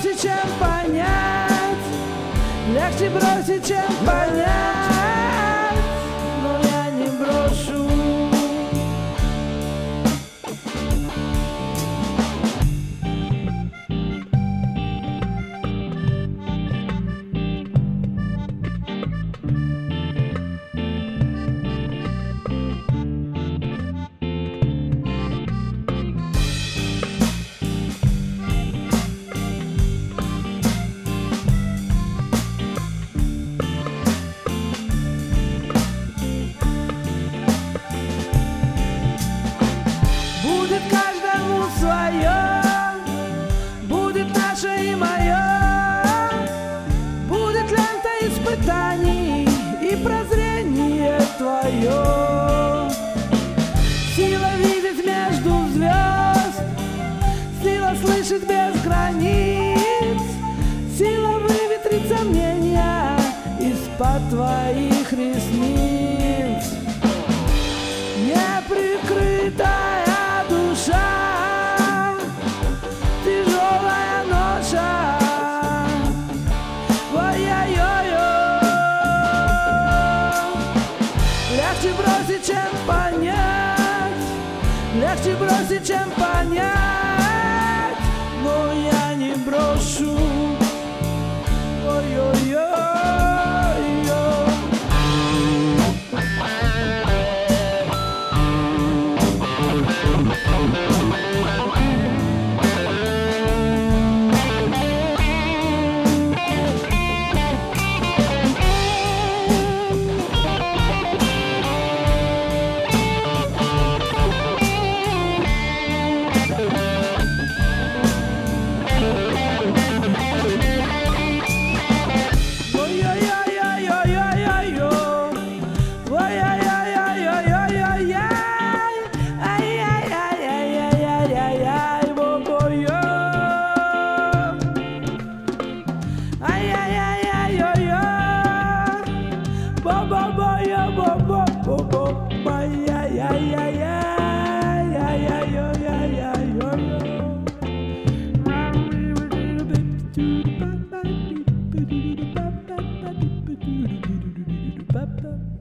бросить, чем понять. Легче бросить, чем понять. Но я не брошу. Будет каждому свое, будет наше и мое, будет лента испытаний и прозрение твое. Сила видеть между звезд, сила слышать без границ, сила выветрить сомнения из-под твоих ресниц. Неприкрытая душа, тяжелая ноша. Ой-ой-ой-ой. Легче бросить, чем понять. Легче бросить, чем понять. Но я не брошу. Ой-ой-ой. Ba-ba.